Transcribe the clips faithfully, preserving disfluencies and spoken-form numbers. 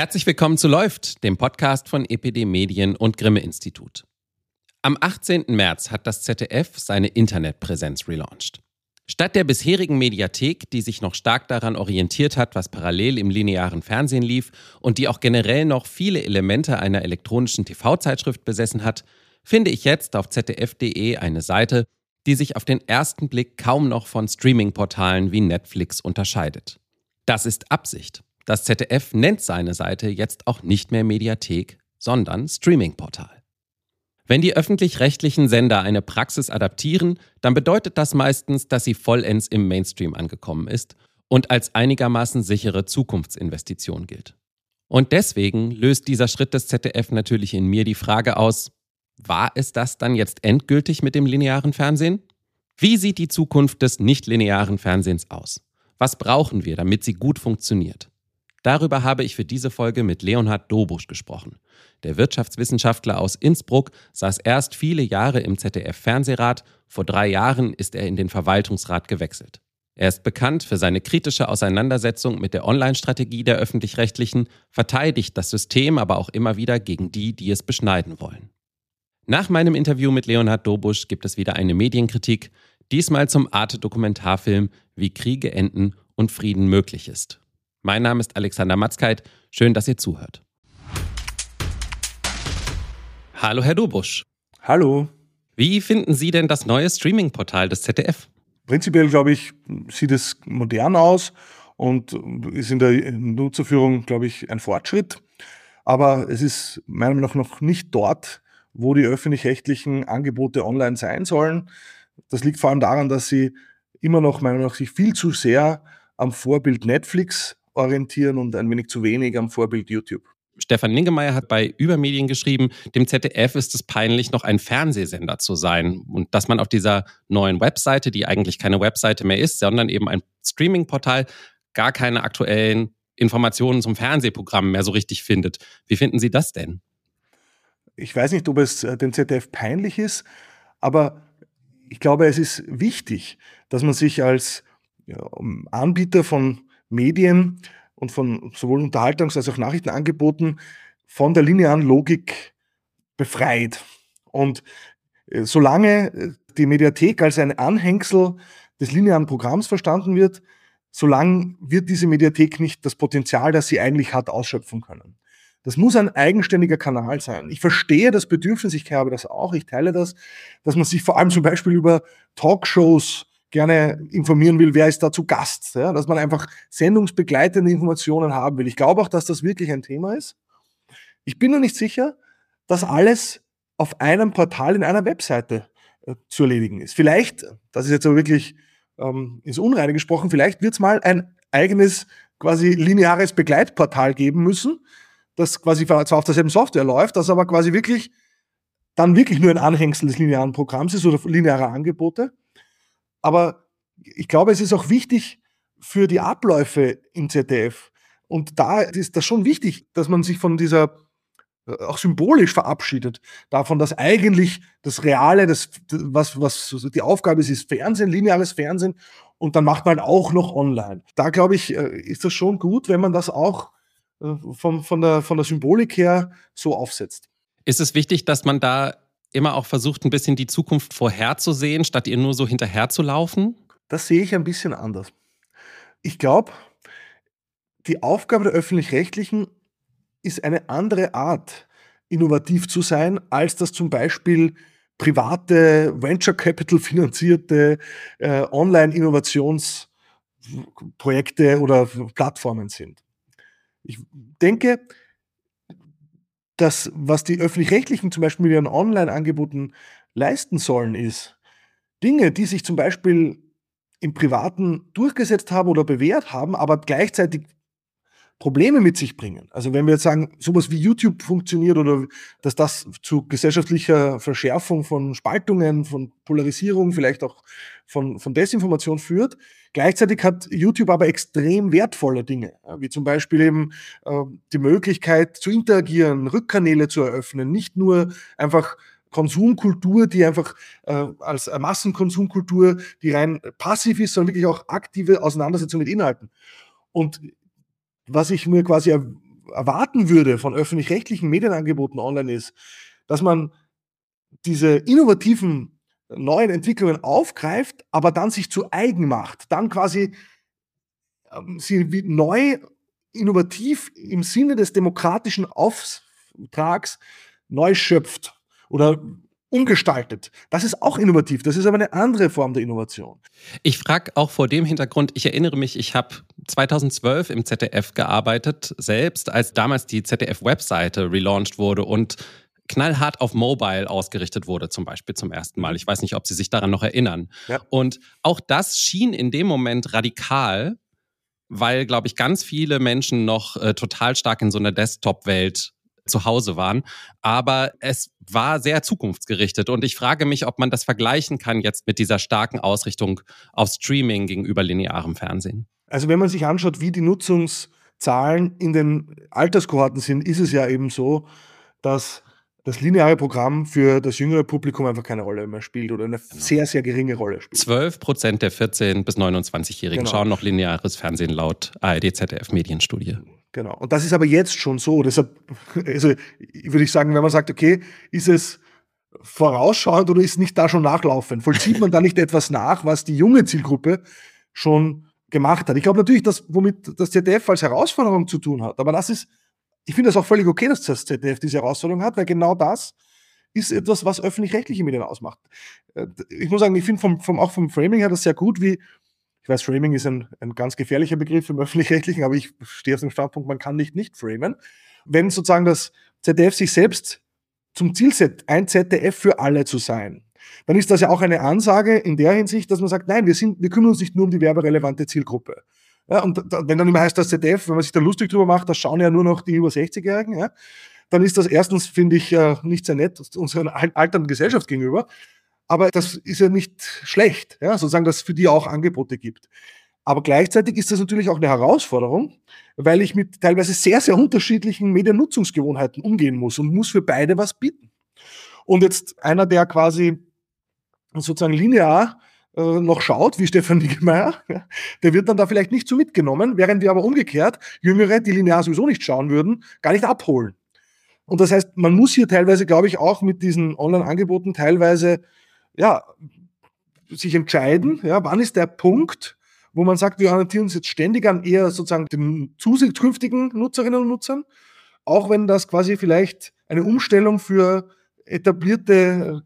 Herzlich willkommen zu Läuft, dem Podcast von E P D Medien und Grimme-Institut. Am achtzehnten März hat das Z D F seine Internetpräsenz relaunched. Statt der bisherigen Mediathek, die sich noch stark daran orientiert hat, was parallel im linearen Fernsehen lief und die auch generell noch viele Elemente einer elektronischen T V-Zeitschrift besessen hat, finde ich jetzt auf z d f punkt d e eine Seite, die sich auf den ersten Blick kaum noch von Streaming-Portalen wie Netflix unterscheidet. Das ist Absicht. Das Z D F nennt seine Seite jetzt auch nicht mehr Mediathek, sondern Streaming-Portal. Wenn die öffentlich-rechtlichen Sender eine Praxis adaptieren, dann bedeutet das meistens, dass sie vollends im Mainstream angekommen ist und als einigermaßen sichere Zukunftsinvestition gilt. Und deswegen löst dieser Schritt des Z D F natürlich in mir die Frage aus: War es das dann jetzt endgültig mit dem linearen Fernsehen? Wie sieht die Zukunft des nicht-linearen Fernsehens aus? Was brauchen wir, damit sie gut funktioniert? Darüber habe ich für diese Folge mit Leonhard Dobusch gesprochen. Der Wirtschaftswissenschaftler aus Innsbruck saß erst viele Jahre im Z D F-Fernsehrat, vor drei Jahren ist er in den Verwaltungsrat gewechselt. Er ist bekannt für seine kritische Auseinandersetzung mit der Online-Strategie der Öffentlich-Rechtlichen, verteidigt das System aber auch immer wieder gegen die, die es beschneiden wollen. Nach meinem Interview mit Leonhard Dobusch gibt es wieder eine Medienkritik, diesmal zum Arte-Dokumentarfilm Wie Kriege enden und Frieden möglich ist. Mein Name ist Alexander Matzkeit. Schön, dass ihr zuhört. Hallo, Herr Dobusch. Hallo. Wie finden Sie denn das neue Streaming-Portal des Z D F? Prinzipiell, glaube ich, sieht es modern aus und ist in der Nutzerführung, glaube ich, ein Fortschritt. Aber es ist meiner Meinung nach noch nicht dort, wo die öffentlich-rechtlichen Angebote online sein sollen. Das liegt vor allem daran, dass sie immer noch, meiner Meinung nach, sich viel zu sehr am Vorbild Netflix orientieren und ein wenig zu wenig am Vorbild YouTube. Stefan Niggemeier hat bei Übermedien geschrieben, dem Z D F ist es peinlich, noch ein Fernsehsender zu sein. Und dass man auf dieser neuen Webseite, die eigentlich keine Webseite mehr ist, sondern eben ein Streaming-Portal, gar keine aktuellen Informationen zum Fernsehprogramm mehr so richtig findet. Wie finden Sie das denn? Ich weiß nicht, ob es dem Z D F peinlich ist, aber ich glaube, es ist wichtig, dass man sich als ja, Anbieter von Medien und von sowohl Unterhaltungs- als auch Nachrichtenangeboten von der linearen Logik befreit. Und äh, solange die Mediathek als ein Anhängsel des linearen Programms verstanden wird, solange wird diese Mediathek nicht das Potenzial, das sie eigentlich hat, ausschöpfen können. Das muss ein eigenständiger Kanal sein. Ich verstehe das Bedürfnis, ich habe das auch, ich teile das, dass man sich vor allem zum Beispiel über Talkshows gerne informieren will, wer ist da zu Gast, ja? Dass man einfach sendungsbegleitende Informationen haben will. Ich glaube auch, dass das wirklich ein Thema ist. Ich bin noch nicht sicher, dass alles auf einem Portal in einer Webseite äh, zu erledigen ist. Vielleicht, das ist jetzt aber wirklich ähm, ins Unreine gesprochen, vielleicht wird es mal ein eigenes quasi lineares Begleitportal geben müssen, das quasi zwar auf derselben Software läuft, das aber quasi wirklich dann wirklich nur ein Anhängsel des linearen Programms ist oder linearer Angebote. Aber ich glaube, es ist auch wichtig für die Abläufe im Z D F. Und da ist das schon wichtig, dass man sich von dieser, auch symbolisch verabschiedet, davon, dass eigentlich das Reale, das, was, was die Aufgabe ist, ist Fernsehen, lineares Fernsehen. Und dann macht man halt auch noch online. Da, glaube ich, ist das schon gut, wenn man das auch von, von, der, von der Symbolik her so aufsetzt. Ist es wichtig, dass man da immer auch versucht, ein bisschen die Zukunft vorherzusehen, statt ihr nur so hinterher zu laufen? Das sehe ich ein bisschen anders. Ich glaube, die Aufgabe der Öffentlich-Rechtlichen ist eine andere Art, innovativ zu sein, als das zum Beispiel private, Venture Capital finanzierte äh, Online-Innovationsprojekte oder Plattformen sind. Ich denke, das, was die Öffentlich-Rechtlichen zum Beispiel mit ihren Online-Angeboten leisten sollen, ist Dinge, die sich zum Beispiel im Privaten durchgesetzt haben oder bewährt haben, aber gleichzeitig Probleme mit sich bringen. Also wenn wir jetzt sagen, sowas wie YouTube funktioniert oder dass das zu gesellschaftlicher Verschärfung von Spaltungen, von Polarisierung, vielleicht auch von, von Desinformation führt. Gleichzeitig hat YouTube aber extrem wertvolle Dinge, wie zum Beispiel eben äh, die Möglichkeit zu interagieren, Rückkanäle zu eröffnen, nicht nur einfach Konsumkultur, die einfach äh, als Massenkonsumkultur, die rein passiv ist, sondern wirklich auch aktive Auseinandersetzung mit Inhalten. Und was ich mir quasi erwarten würde von öffentlich-rechtlichen Medienangeboten online ist, dass man diese innovativen neuen Entwicklungen aufgreift, aber dann sich zu eigen macht, dann quasi ähm, sie wie neu, innovativ im Sinne des demokratischen Auftrags neu schöpft oder umgestaltet. Das ist auch innovativ, das ist aber eine andere Form der Innovation. Ich frage auch vor dem Hintergrund, ich erinnere mich, ich habe zweitausendzwölf im Z D F gearbeitet, selbst als damals die Z D F-Webseite relaunched wurde und knallhart auf Mobile ausgerichtet wurde, zum Beispiel zum ersten Mal. Ich weiß nicht, ob Sie sich daran noch erinnern. Ja. Und auch das schien in dem Moment radikal, weil, glaube ich, ganz viele Menschen noch äh, total stark in so einer Desktop-Welt zu Hause waren. Aber es war sehr zukunftsgerichtet. Und ich frage mich, ob man das vergleichen kann jetzt mit dieser starken Ausrichtung auf Streaming gegenüber linearem Fernsehen. Also wenn man sich anschaut, wie die Nutzungszahlen in den Alterskohorten sind, ist es ja eben so, dass das lineare Programm für das jüngere Publikum einfach keine Rolle mehr spielt oder eine genau. sehr, sehr geringe Rolle spielt. zwölf Prozent der vierzehn- bis neunundzwanzigjährigen genau. schauen noch lineares Fernsehen laut A R D-Z D F-Medienstudie. Genau. Und das ist aber jetzt schon so. Deshalb also würde ich sagen, wenn man sagt, okay, ist es vorausschauend oder ist nicht da schon nachlaufend? Vollzieht man da nicht etwas nach, was die junge Zielgruppe schon gemacht hat? Ich glaube natürlich, dass womit das Z D F als Herausforderung zu tun hat. Aber das ist, ich finde das auch völlig okay, dass das Z D F diese Herausforderung hat, weil genau das ist etwas, was öffentlich-rechtliche Medien ausmacht. Ich muss sagen, ich finde vom, vom, auch vom Framing her das sehr gut, wie ich weiß, Framing ist ein, ein ganz gefährlicher Begriff im Öffentlich-Rechtlichen, aber ich stehe auf dem Standpunkt, man kann nicht nicht framen. Wenn sozusagen das Z D F sich selbst zum Ziel setzt, ein Z D F für alle zu sein, dann ist das ja auch eine Ansage in der Hinsicht, dass man sagt, nein, wir, sind, wir kümmern uns nicht nur um die werberelevante Zielgruppe. Ja, und da, wenn dann immer heißt, das Z D F, wenn man sich da lustig drüber macht, das schauen ja nur noch die über sechzigjährigen, ja, dann ist das erstens, finde ich, nicht sehr nett unserer alternden Gesellschaft gegenüber. Aber das ist ja nicht schlecht, ja, sozusagen, dass es für die auch Angebote gibt. Aber gleichzeitig ist das natürlich auch eine Herausforderung, weil ich mit teilweise sehr, sehr unterschiedlichen Mediennutzungsgewohnheiten umgehen muss und muss für beide was bieten. Und jetzt einer, der quasi sozusagen linear äh, noch schaut, wie Stefan Niggemeier, ja, der wird dann da vielleicht nicht so mitgenommen, während wir aber umgekehrt Jüngere, die linear sowieso nicht schauen würden, gar nicht abholen. Und das heißt, man muss hier teilweise, glaube ich, auch mit diesen Online-Angeboten teilweise ja, sich entscheiden, ja, wann ist der Punkt, wo man sagt, wir orientieren uns jetzt ständig an eher sozusagen den zukünftigen Nutzerinnen und Nutzern, auch wenn das quasi vielleicht eine Umstellung für etablierte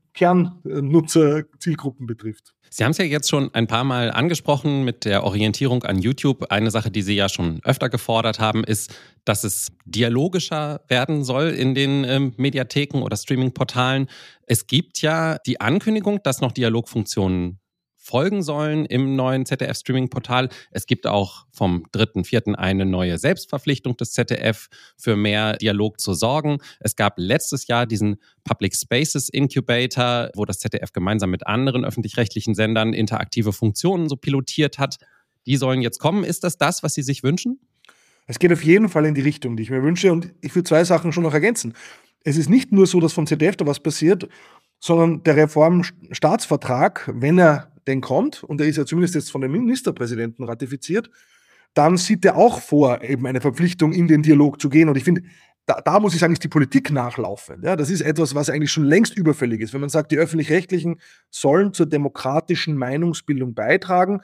Kernnutzerzielgruppen betrifft. Sie haben es ja jetzt schon ein paar Mal angesprochen mit der Orientierung an YouTube. Eine Sache, die Sie ja schon öfter gefordert haben, ist, dass es dialogischer werden soll in den ähm, Mediatheken oder Streamingportalen. Es gibt ja die Ankündigung, dass noch Dialogfunktionen folgen sollen im neuen Z D F-Streaming-Portal. Es gibt auch vom dritten vierten eine neue Selbstverpflichtung des Z D F, für mehr Dialog zu sorgen. Es gab letztes Jahr diesen Public Spaces Incubator, wo das Z D F gemeinsam mit anderen öffentlich-rechtlichen Sendern interaktive Funktionen so pilotiert hat. Die sollen jetzt kommen. Ist das das, was Sie sich wünschen? Es geht auf jeden Fall in die Richtung, die ich mir wünsche. Und ich will zwei Sachen schon noch ergänzen. Es ist nicht nur so, dass vom Z D F da was passiert, sondern der Reformstaatsvertrag, wenn er denn kommt, und der ist ja zumindest jetzt von dem Ministerpräsidenten ratifiziert, dann sieht er auch vor, eben eine Verpflichtung in den Dialog zu gehen. Und ich finde, da, da muss ich sagen, ist die Politik nachlaufend. Ja, das ist etwas, was eigentlich schon längst überfällig ist. Wenn man sagt, die Öffentlich-Rechtlichen sollen zur demokratischen Meinungsbildung beitragen,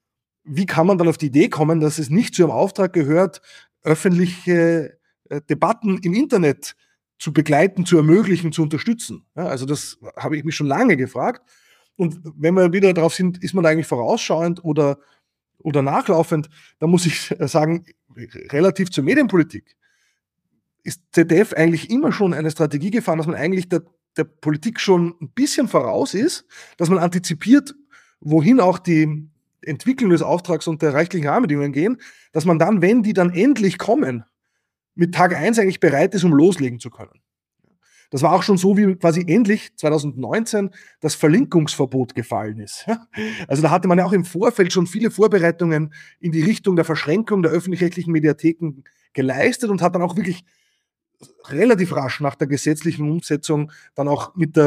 wie kann man dann auf die Idee kommen, dass es nicht zu ihrem Auftrag gehört, öffentliche äh, Debatten im Internet zu begleiten, zu ermöglichen, zu unterstützen? Ja, also das habe ich mich schon lange gefragt. Und wenn wir wieder darauf sind, ist man eigentlich vorausschauend oder, oder nachlaufend, dann muss ich sagen, relativ zur Medienpolitik ist Z D F eigentlich immer schon eine Strategie gefahren, dass man eigentlich der, der Politik schon ein bisschen voraus ist, dass man antizipiert, wohin auch die Entwicklung des Auftrags und der rechtlichen Rahmenbedingungen gehen, dass man dann, wenn die dann endlich kommen, mit Tag eins eigentlich bereit ist, um loslegen zu können. Das war auch schon so, wie quasi endlich zwanzig neunzehn das Verlinkungsverbot gefallen ist. Also da hatte man ja auch im Vorfeld schon viele Vorbereitungen in die Richtung der Verschränkung der öffentlich-rechtlichen Mediatheken geleistet und hat dann auch wirklich relativ rasch nach der gesetzlichen Umsetzung dann auch mit der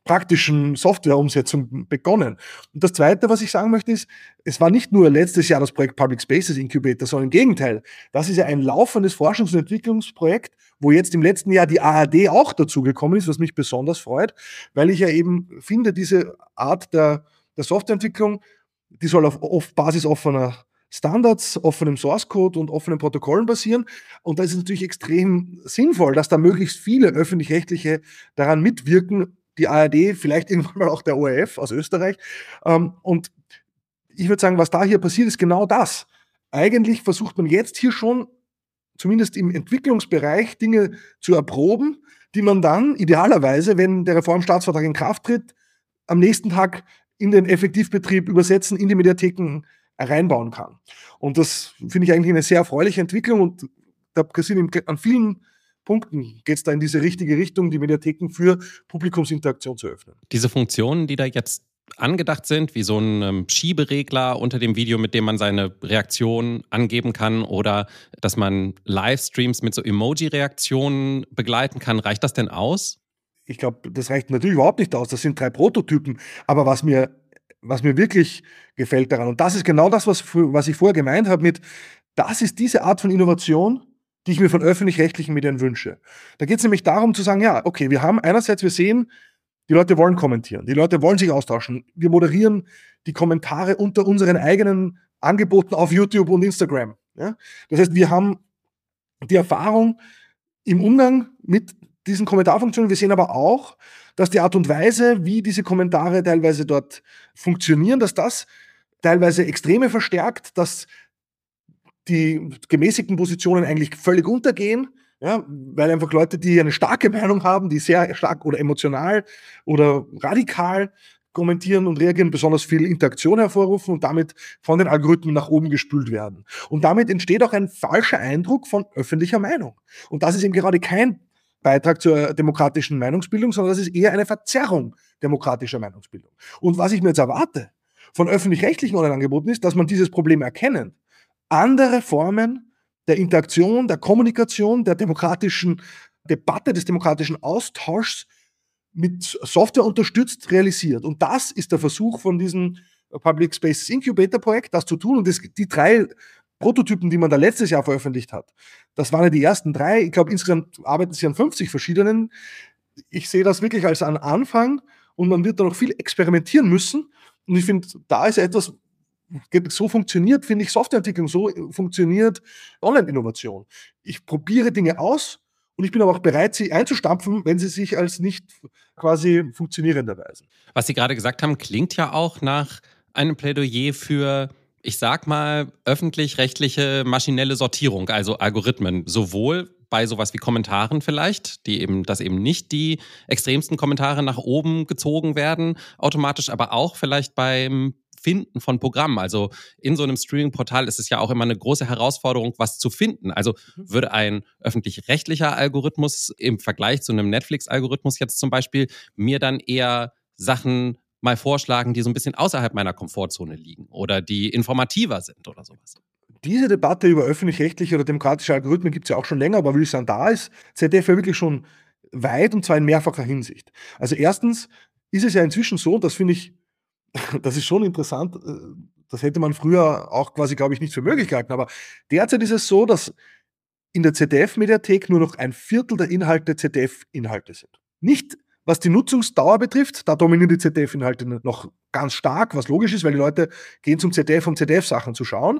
praktischen Softwareumsetzung begonnen. Und das Zweite, was ich sagen möchte, ist, es war nicht nur letztes Jahr das Projekt Public Spaces Incubator, sondern im Gegenteil. Das ist ja ein laufendes Forschungs- und Entwicklungsprojekt, wo jetzt im letzten Jahr die A R D auch dazugekommen ist, was mich besonders freut, weil ich ja eben finde, diese Art der, der Softwareentwicklung, die soll auf, auf Basis offener Standards, offenem Source Code und offenen Protokollen basieren. Und da ist es natürlich extrem sinnvoll, dass da möglichst viele öffentlich-rechtliche daran mitwirken, die A R D, vielleicht irgendwann mal auch der O R F aus Österreich. Und ich würde sagen, was da hier passiert, ist genau das. Eigentlich versucht man jetzt hier schon, zumindest im Entwicklungsbereich, Dinge zu erproben, die man dann idealerweise, wenn der Reformstaatsvertrag in Kraft tritt, am nächsten Tag in den Effektivbetrieb übersetzen, in die Mediatheken reinbauen kann. Und das finde ich eigentlich eine sehr erfreuliche Entwicklung und da passiert an vielen Punkten geht es da in diese richtige Richtung, die Mediatheken für Publikumsinteraktion zu öffnen. Diese Funktionen, die da jetzt angedacht sind, wie so ein ähm, Schieberegler unter dem Video, mit dem man seine Reaktion angeben kann oder dass man Livestreams mit so Emoji-Reaktionen begleiten kann, reicht das denn aus? Ich glaube, das reicht natürlich überhaupt nicht aus. Das sind drei Prototypen. Aber was mir, was mir wirklich gefällt daran, und das ist genau das, was, was ich vorher gemeint habe mit, das ist diese Art von Innovation, die ich mir von öffentlich-rechtlichen Medien wünsche. Da geht es nämlich darum zu sagen, ja, okay, wir haben einerseits, wir sehen, die Leute wollen kommentieren, die Leute wollen sich austauschen. Wir moderieren die Kommentare unter unseren eigenen Angeboten auf YouTube und Instagram. Ja? Das heißt, wir haben die Erfahrung im Umgang mit diesen Kommentarfunktionen. Wir sehen aber auch, dass die Art und Weise, wie diese Kommentare teilweise dort funktionieren, dass das teilweise Extreme verstärkt, dass die gemäßigten Positionen eigentlich völlig untergehen, ja, weil einfach Leute, die eine starke Meinung haben, die sehr stark oder emotional oder radikal kommentieren und reagieren, besonders viel Interaktion hervorrufen und damit von den Algorithmen nach oben gespült werden. Und damit entsteht auch ein falscher Eindruck von öffentlicher Meinung. Und das ist eben gerade kein Beitrag zur demokratischen Meinungsbildung, sondern das ist eher eine Verzerrung demokratischer Meinungsbildung. Und was ich mir jetzt erwarte von öffentlich-rechtlichen Online-Angeboten ist, dass man dieses Problem erkennen, andere Formen der Interaktion, der Kommunikation, der demokratischen Debatte, des demokratischen Austauschs mit Software unterstützt, realisiert. Und das ist der Versuch von diesem Public Spaces Incubator Projekt, das zu tun. Und das, die drei Prototypen, die man da letztes Jahr veröffentlicht hat, das waren ja die ersten drei. Ich glaube, insgesamt arbeiten sie an fünfzig verschiedenen. Ich sehe das wirklich als einen Anfang und man wird da noch viel experimentieren müssen. Und ich finde, da ist etwas, so funktioniert, finde ich, Softwareentwicklung, so funktioniert Online-Innovation. Ich probiere Dinge aus und ich bin aber auch bereit, sie einzustampfen, wenn sie sich als nicht quasi funktionierend erweisen. Was Sie gerade gesagt haben, klingt ja auch nach einem Plädoyer für, ich sag mal, öffentlich-rechtliche maschinelle Sortierung, also Algorithmen, sowohl bei sowas wie Kommentaren vielleicht, die eben, dass eben nicht die extremsten Kommentare nach oben gezogen werden, automatisch, aber auch vielleicht beim Finden von Programmen. Also in so einem Streaming-Portal ist es ja auch immer eine große Herausforderung, was zu finden. Also würde ein öffentlich-rechtlicher Algorithmus im Vergleich zu einem Netflix-Algorithmus jetzt zum Beispiel mir dann eher Sachen mal vorschlagen, die so ein bisschen außerhalb meiner Komfortzone liegen oder die informativer sind oder sowas? Diese Debatte über öffentlich-rechtliche oder demokratische Algorithmen gibt es ja auch schon länger, aber will ich sagen, da ist Z D F ja wirklich schon weit und zwar in mehrfacher Hinsicht. Also erstens ist es ja inzwischen so, das finde ich, das ist schon interessant, das hätte man früher auch quasi, glaube ich, nicht für möglich gehalten, aber derzeit ist es so, dass in der Z D F-Mediathek nur noch ein Viertel der Inhalte Z D F-Inhalte sind. Nicht, was die Nutzungsdauer betrifft, da dominieren die Z D F-Inhalte noch ganz stark, was logisch ist, weil die Leute gehen zum Z D F, um Z D F-Sachen zu schauen,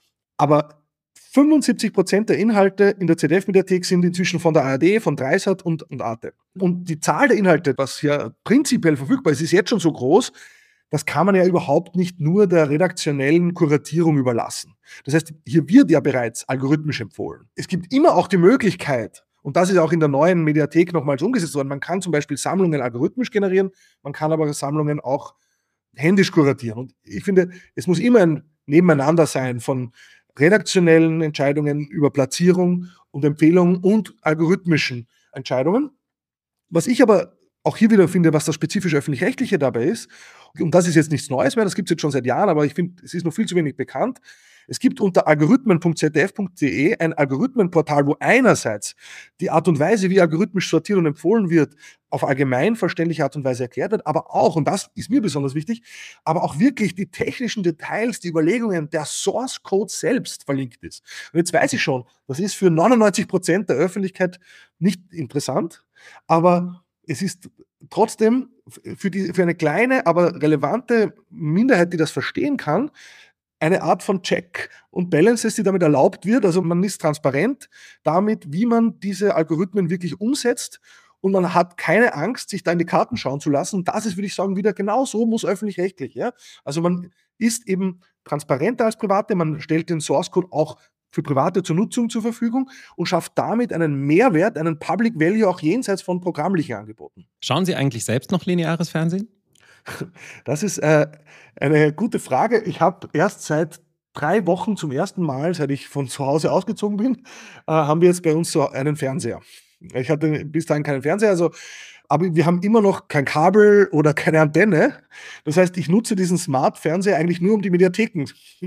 aber fünfundsiebzig Prozent der Inhalte in der Z D F-Mediathek sind inzwischen von der A R D, von Dreisat und, und Arte. Und die Zahl der Inhalte, was ja prinzipiell verfügbar ist, ist jetzt schon so groß, das kann man ja überhaupt nicht nur der redaktionellen Kuratierung überlassen. Das heißt, hier wird ja bereits algorithmisch empfohlen. Es gibt immer auch die Möglichkeit, und das ist auch in der neuen Mediathek nochmals umgesetzt worden, man kann zum Beispiel Sammlungen algorithmisch generieren, man kann aber Sammlungen auch händisch kuratieren. Und ich finde, es muss immer ein Nebeneinander sein von redaktionellen Entscheidungen über Platzierung und Empfehlung und algorithmischen Entscheidungen. Was ich aber auch hier wieder finde, was das spezifisch Öffentlich-Rechtliche dabei ist, und das ist jetzt nichts Neues mehr, das gibt es jetzt schon seit Jahren, aber ich finde, es ist noch viel zu wenig bekannt, Es gibt unter algorithmen punkt z d f punkt d e ein Algorithmenportal, wo einerseits die Art und Weise, wie algorithmisch sortiert und empfohlen wird, auf allgemein verständliche Art und Weise erklärt wird, aber auch, und das ist mir besonders wichtig, aber auch wirklich die technischen Details, die Überlegungen, der Source Code selbst verlinkt ist. Und jetzt weiß ich schon, das ist für neunundneunzig Prozent der Öffentlichkeit nicht interessant, aber es ist trotzdem für, die, für eine kleine, aber relevante Minderheit, die das verstehen kann, eine Art von Check und Balances, die damit erlaubt wird. Also man ist transparent damit, wie man diese Algorithmen wirklich umsetzt, und man hat keine Angst, sich da in die Karten schauen zu lassen. Und das ist, würde ich sagen, wieder genau so muss öffentlich-rechtlich. Ja? Also man ist eben transparenter als Private, man stellt den Source Code auch für Private zur Nutzung zur Verfügung und schafft damit einen Mehrwert, einen Public Value auch jenseits von programmlichen Angeboten. Schauen Sie eigentlich selbst noch lineares Fernsehen? Das ist äh, eine gute Frage. Ich habe erst seit drei Wochen zum ersten Mal, seit ich von zu Hause ausgezogen bin, äh, haben wir jetzt bei uns so einen Fernseher. Ich hatte bis dahin keinen Fernseher, also, aber wir haben immer noch kein Kabel oder keine Antenne. Das heißt, ich nutze diesen Smart-Fernseher eigentlich nur, um die Mediatheken.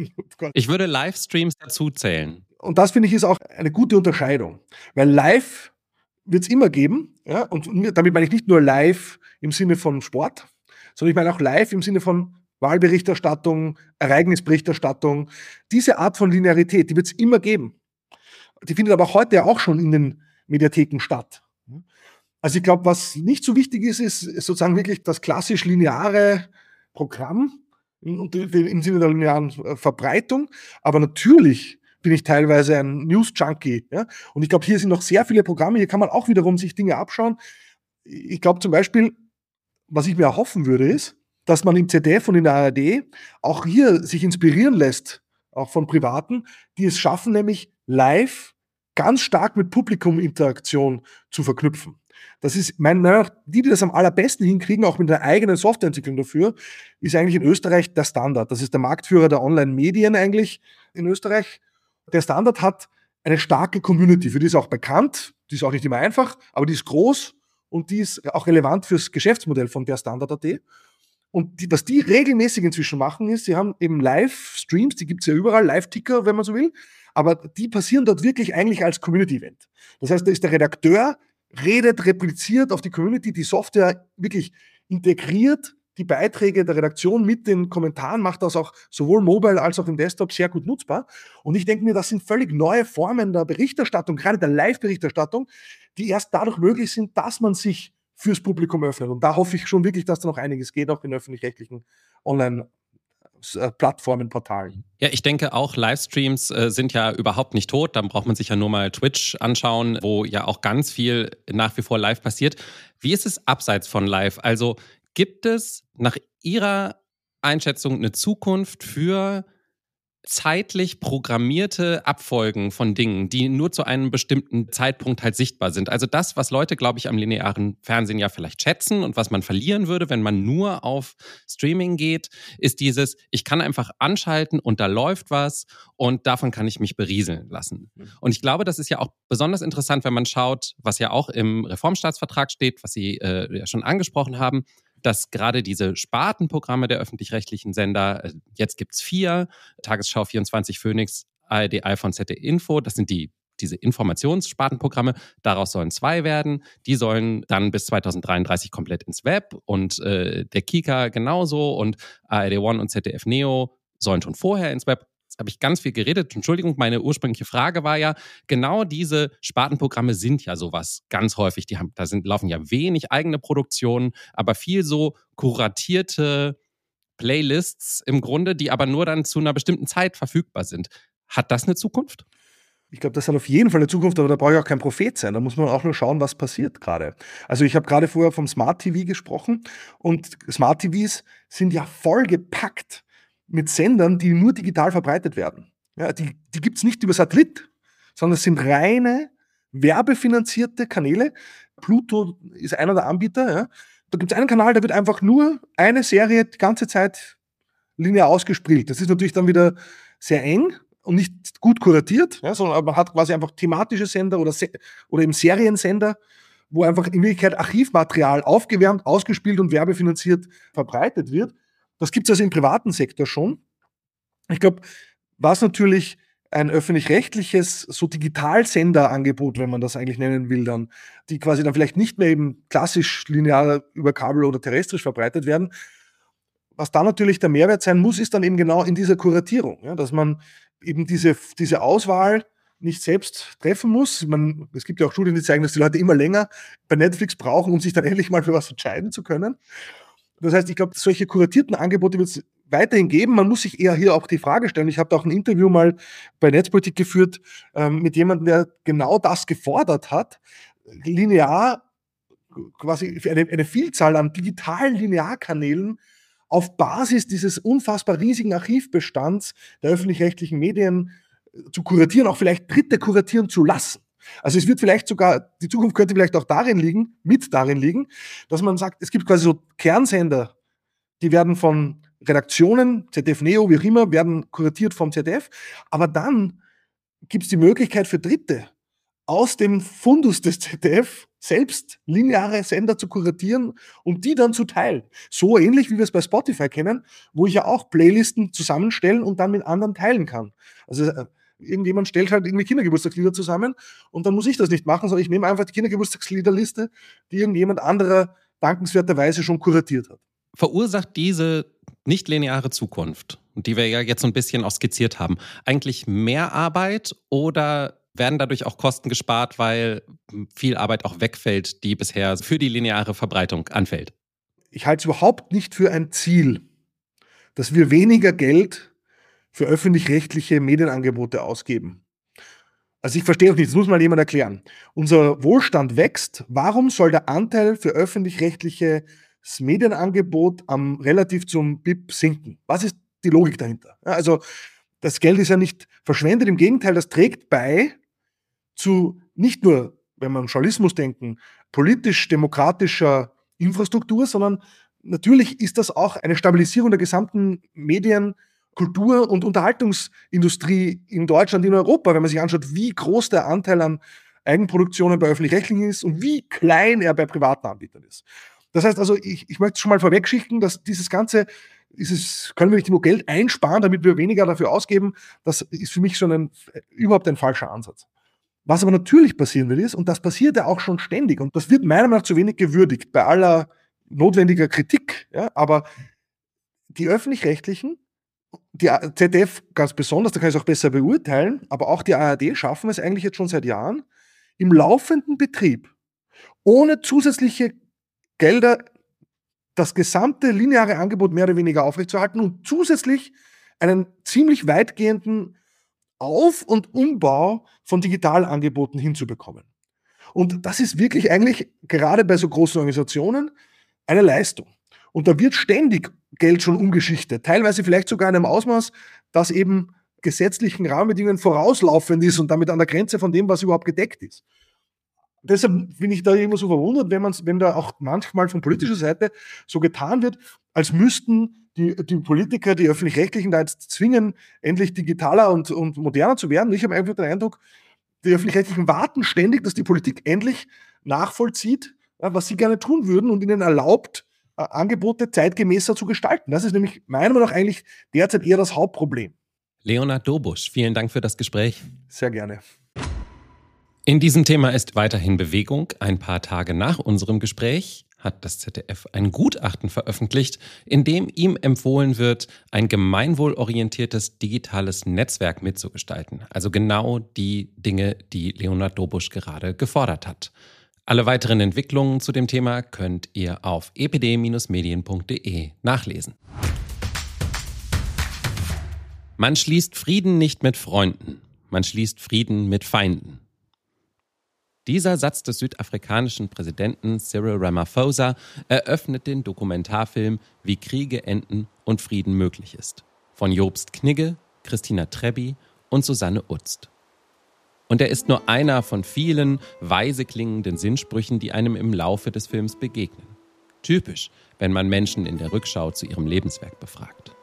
Ich würde Livestreams dazu zählen. Und das, finde ich, ist auch eine gute Unterscheidung. Weil live wird es immer geben. Ja? Und damit meine ich nicht nur live im Sinne von Sport, sondern ich meine auch live im Sinne von Wahlberichterstattung, Ereignisberichterstattung. Diese Art von Linearität, die wird es immer geben. Die findet aber heute ja auch schon in den Mediatheken statt. Also ich glaube, was nicht so wichtig ist, ist sozusagen wirklich das klassisch lineare Programm im Sinne der linearen Verbreitung. Aber natürlich bin ich teilweise ein News-Junkie. Ja? Und ich glaube, hier sind noch sehr viele Programme, hier kann man auch wiederum sich Dinge abschauen. Ich glaube zum Beispiel, was ich mir erhoffen würde, ist, dass man im Z D F und in der A R D auch hier sich inspirieren lässt, auch von Privaten, die es schaffen, nämlich live ganz stark mit Publikuminteraktion zu verknüpfen. Das ist, meiner Meinung nach, die, die das am allerbesten hinkriegen, auch mit der eigenen Softwareentwicklung dafür, ist eigentlich in Österreich der Standard. Das ist der Marktführer der Online-Medien eigentlich in Österreich. Der Standard hat eine starke Community, für die ist auch bekannt, die ist auch nicht immer einfach, aber die ist groß und die ist auch relevant fürs Geschäftsmodell von der Standard Punkt at. Und die, was die regelmäßig inzwischen machen, ist, sie haben eben Live-Streams, die gibt es ja überall, Live-Ticker, wenn man so will, aber die passieren dort wirklich eigentlich als Community-Event. Das heißt, da ist der Redakteur, redet, repliziert auf die Community, die Software wirklich integriert, die Beiträge der Redaktion mit den Kommentaren, macht das auch sowohl mobile als auch im Desktop sehr gut nutzbar. Und ich denke mir, das sind völlig neue Formen der Berichterstattung, gerade der Live-Berichterstattung, die erst dadurch möglich sind, dass man sich fürs Publikum öffnet. Und da hoffe ich schon wirklich, dass da noch einiges geht, auch in öffentlich-rechtlichen Online- Plattformen, Portalen. Ja, ich denke auch, Livestreams äh, sind ja überhaupt nicht tot. Dann braucht man sich ja nur mal Twitch anschauen, wo ja auch ganz viel nach wie vor live passiert. Wie ist es abseits von live? Also gibt es nach Ihrer Einschätzung eine Zukunft für zeitlich programmierte Abfolgen von Dingen, die nur zu einem bestimmten Zeitpunkt halt sichtbar sind? Also das, was Leute, glaube ich, am linearen Fernsehen ja vielleicht schätzen und was man verlieren würde, wenn man nur auf Streaming geht, ist dieses, ich kann einfach anschalten und da läuft was und davon kann ich mich berieseln lassen. Und ich glaube, das ist ja auch besonders interessant, wenn man schaut, was ja auch im Reformstaatsvertrag steht, was Sie äh, ja schon angesprochen haben, dass gerade diese Spartenprogramme der öffentlich-rechtlichen Sender, jetzt gibt's vier, Tagesschau vierundzwanzig, Phoenix, A R D, iPhone, Z D Info, das sind die diese Informationsspartenprogramme, daraus sollen zwei werden, die sollen dann bis zweitausenddreiunddreißig komplett ins Web und äh, der Kika genauso und A R D One und Z D F Neo sollen schon vorher ins Web. Jetzt habe ich ganz viel geredet. Entschuldigung, meine ursprüngliche Frage war ja, genau diese Spartenprogramme sind ja sowas ganz häufig. Die haben, da sind, laufen ja wenig eigene Produktionen, aber viel so kuratierte Playlists im Grunde, die aber nur dann zu einer bestimmten Zeit verfügbar sind. Hat das eine Zukunft? Ich glaube, das hat auf jeden Fall eine Zukunft, aber da brauche ich auch kein Prophet sein. Da muss man auch nur schauen, was passiert gerade. Also ich habe gerade vorher vom Smart T V gesprochen und Smart T Vs sind ja vollgepackt mit Sendern, die nur digital verbreitet werden. Ja, die die gibt es nicht über Satellit, sondern es sind reine werbefinanzierte Kanäle. Pluto ist einer der Anbieter. Ja. Da gibt es einen Kanal, da wird einfach nur eine Serie die ganze Zeit linear ausgespielt. Das ist natürlich dann wieder sehr eng und nicht gut kuratiert, ja, sondern man hat quasi einfach thematische Sender oder, Se- oder eben Seriensender, wo einfach in Wirklichkeit Archivmaterial aufgewärmt, ausgespielt und werbefinanziert verbreitet wird. Das gibt es also im privaten Sektor schon. Ich glaube, was natürlich ein öffentlich-rechtliches, so Digitalsenderangebot, wenn man das eigentlich nennen will, dann, die quasi dann vielleicht nicht mehr eben klassisch linear über Kabel oder terrestrisch verbreitet werden. Was da natürlich der Mehrwert sein muss, ist dann eben genau in dieser Kuratierung, ja, dass man eben diese, diese Auswahl nicht selbst treffen muss. Man, es gibt ja auch Studien, die zeigen, dass die Leute immer länger bei Netflix brauchen, um sich dann endlich mal für was entscheiden zu können. Das heißt, ich glaube, solche kuratierten Angebote wird es weiterhin geben. Man muss sich eher hier auch die Frage stellen. Ich habe da auch ein Interview mal bei Netzpolitik geführt ähm, mit jemandem, der genau das gefordert hat. Linear, quasi eine, eine Vielzahl an digitalen Linearkanälen auf Basis dieses unfassbar riesigen Archivbestands der öffentlich-rechtlichen Medien zu kuratieren, auch vielleicht Dritte kuratieren zu lassen. Also es wird vielleicht sogar, die Zukunft könnte vielleicht auch darin liegen, mit darin liegen, dass man sagt, es gibt quasi so Kernsender, die werden von Redaktionen, Z D F Neo, wie auch immer, werden kuratiert vom Z D F, aber dann gibt es die Möglichkeit für Dritte, aus dem Fundus des Z D F selbst lineare Sender zu kuratieren und die dann zu teilen. So ähnlich, wie wir es bei Spotify kennen, wo ich ja auch Playlisten zusammenstellen und dann mit anderen teilen kann. Also äh, irgendjemand stellt halt irgendwie Kindergeburtstagslieder zusammen und dann muss ich das nicht machen, sondern ich nehme einfach die Kindergeburtstagsliederliste, die irgendjemand anderer dankenswerterweise schon kuratiert hat. Verursacht diese nicht-lineare Zukunft, die wir ja jetzt so ein bisschen auch skizziert haben, eigentlich mehr Arbeit oder werden dadurch auch Kosten gespart, weil viel Arbeit auch wegfällt, die bisher für die lineare Verbreitung anfällt? Ich halte es überhaupt nicht für ein Ziel, dass wir weniger Geld für öffentlich-rechtliche Medienangebote ausgeben. Also ich verstehe auch nicht, das muss mal jemand erklären. Unser Wohlstand wächst. Warum soll der Anteil für öffentlich-rechtliches Medienangebot am, relativ zum B I P sinken? Was ist die Logik dahinter? Ja, also das Geld ist ja nicht verschwendet, im Gegenteil, das trägt bei zu nicht nur, wenn wir an Journalismus denken, politisch-demokratischer Infrastruktur, sondern natürlich ist das auch eine Stabilisierung der gesamten Medien-, Kultur- und Unterhaltungsindustrie in Deutschland, in Europa, wenn man sich anschaut, wie groß der Anteil an Eigenproduktionen bei öffentlich-rechtlichen ist und wie klein er bei privaten Anbietern ist. Das heißt also, ich, ich möchte schon mal vorwegschicken, dass dieses Ganze, dieses, können wir nicht nur Geld einsparen, damit wir weniger dafür ausgeben, das ist für mich schon ein, überhaupt ein falscher Ansatz. Was aber natürlich passieren wird ist, und das passiert ja auch schon ständig, und das wird meiner Meinung nach zu wenig gewürdigt, bei aller notwendiger Kritik, ja, aber die Öffentlich-Rechtlichen, die Z D F ganz besonders, da kann ich es auch besser beurteilen, aber auch die A R D schaffen es eigentlich jetzt schon seit Jahren, im laufenden Betrieb, ohne zusätzliche Gelder, das gesamte lineare Angebot mehr oder weniger aufrechtzuerhalten und zusätzlich einen ziemlich weitgehenden Auf- und Umbau von Digitalangeboten hinzubekommen. Und das ist wirklich eigentlich gerade bei so großen Organisationen eine Leistung. Und da wird ständig Geld schon umgeschichtet, teilweise vielleicht sogar in einem Ausmaß, das eben gesetzlichen Rahmenbedingungen vorauslaufend ist und damit an der Grenze von dem, was überhaupt gedeckt ist. Deshalb bin ich da immer so verwundert, wenn, man's, wenn da auch manchmal von politischer Seite so getan wird, als müssten die, die Politiker, die Öffentlich-Rechtlichen da jetzt zwingen, endlich digitaler und, und moderner zu werden. Ich habe einfach den Eindruck, die Öffentlich-Rechtlichen warten ständig, dass die Politik endlich nachvollzieht, was sie gerne tun würden und ihnen erlaubt, Angebote zeitgemäßer zu gestalten. Das ist nämlich meiner Meinung nach eigentlich derzeit eher das Hauptproblem. Leonhard Dobusch, vielen Dank für das Gespräch. Sehr gerne. In diesem Thema ist weiterhin Bewegung. Ein paar Tage nach unserem Gespräch hat das Z D F ein Gutachten veröffentlicht, in dem ihm empfohlen wird, ein gemeinwohlorientiertes digitales Netzwerk mitzugestalten. Also genau die Dinge, die Leonhard Dobusch gerade gefordert hat. Alle weiteren Entwicklungen zu dem Thema könnt ihr auf e p d Bindestrich medien punkt d e nachlesen. Man schließt Frieden nicht mit Freunden, man schließt Frieden mit Feinden. Dieser Satz des südafrikanischen Präsidenten Cyril Ramaphosa eröffnet den Dokumentarfilm Wie Kriege enden und Frieden möglich ist. Von Jobst Knigge, Christina Trebbi und Susanne Utzt. Und er ist nur einer von vielen weise klingenden Sinnsprüchen, die einem im Laufe des Films begegnen. Typisch, wenn man Menschen in der Rückschau zu ihrem Lebenswerk befragt.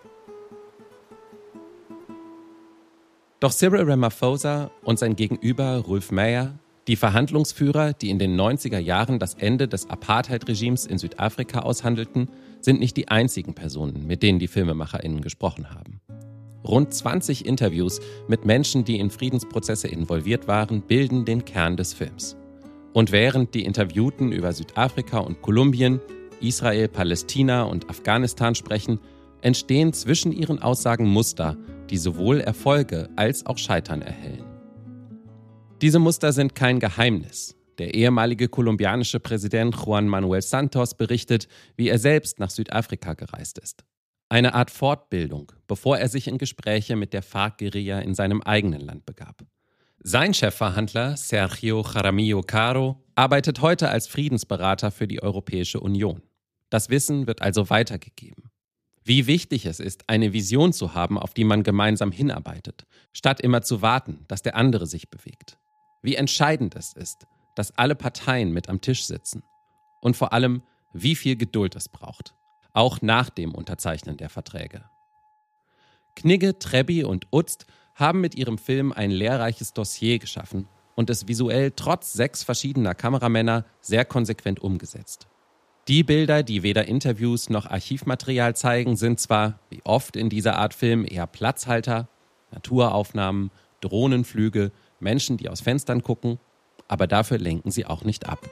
Doch Cyril Ramaphosa und sein Gegenüber Rolf Meyer, die Verhandlungsführer, die in den neunziger Jahren das Ende des Apartheid-Regimes in Südafrika aushandelten, sind nicht die einzigen Personen, mit denen die FilmemacherInnen gesprochen haben. Rund zwanzig Interviews mit Menschen, die in Friedensprozesse involviert waren, bilden den Kern des Films. Und während die Interviewten über Südafrika und Kolumbien, Israel, Palästina und Afghanistan sprechen, entstehen zwischen ihren Aussagen Muster, die sowohl Erfolge als auch Scheitern erhellen. Diese Muster sind kein Geheimnis. Der ehemalige kolumbianische Präsident Juan Manuel Santos berichtet, wie er selbst nach Südafrika gereist ist. Eine Art Fortbildung, bevor er sich in Gespräche mit der FARC-Guerilla in seinem eigenen Land begab. Sein Chefverhandler, Sergio Jaramillo Caro, arbeitet heute als Friedensberater für die Europäische Union. Das Wissen wird also weitergegeben. Wie wichtig es ist, eine Vision zu haben, auf die man gemeinsam hinarbeitet, statt immer zu warten, dass der andere sich bewegt. Wie entscheidend es ist, dass alle Parteien mit am Tisch sitzen. Und vor allem, wie viel Geduld es braucht. Auch nach dem Unterzeichnen der Verträge. Knigge, Trebbi und Utzt haben mit ihrem Film ein lehrreiches Dossier geschaffen und es visuell trotz sechs verschiedener Kameramänner sehr konsequent umgesetzt. Die Bilder, die weder Interviews noch Archivmaterial zeigen, sind zwar, wie oft in dieser Art Film, eher Platzhalter, Naturaufnahmen, Drohnenflüge, Menschen, die aus Fenstern gucken, aber dafür lenken sie auch nicht ab.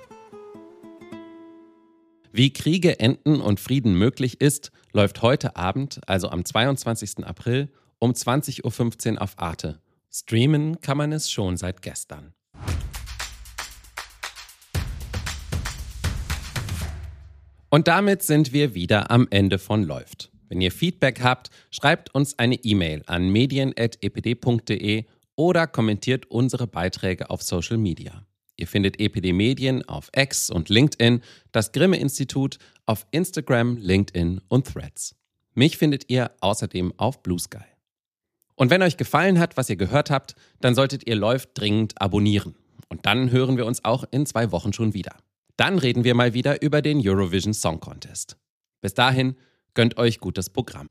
Wie Kriege enden und Frieden möglich ist, läuft heute Abend, also am zweiundzwanzigsten April, um zwanzig Uhr fünfzehn auf Arte. Streamen kann man es schon seit gestern. Und damit sind wir wieder am Ende von Läuft. Wenn ihr Feedback habt, schreibt uns eine E-Mail an medien at e p d punkt d e oder kommentiert unsere Beiträge auf Social Media. Ihr findet E P D Medien auf X und LinkedIn, das Grimme-Institut auf Instagram, LinkedIn und Threads. Mich findet ihr außerdem auf Blue Sky. Und wenn euch gefallen hat, was ihr gehört habt, dann solltet ihr Läuft dringend abonnieren. Und dann hören wir uns auch in zwei Wochen schon wieder. Dann reden wir mal wieder über den Eurovision Song Contest. Bis dahin, gönnt euch gutes Programm.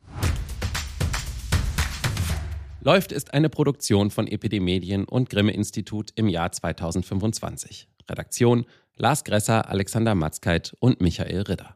Läuft ist eine Produktion von E P D Medien und Grimme-Institut im Jahr zweitausendfünfundzwanzig. Redaktion Lars Gresser, Alexander Matzkeit und Michael Ridder.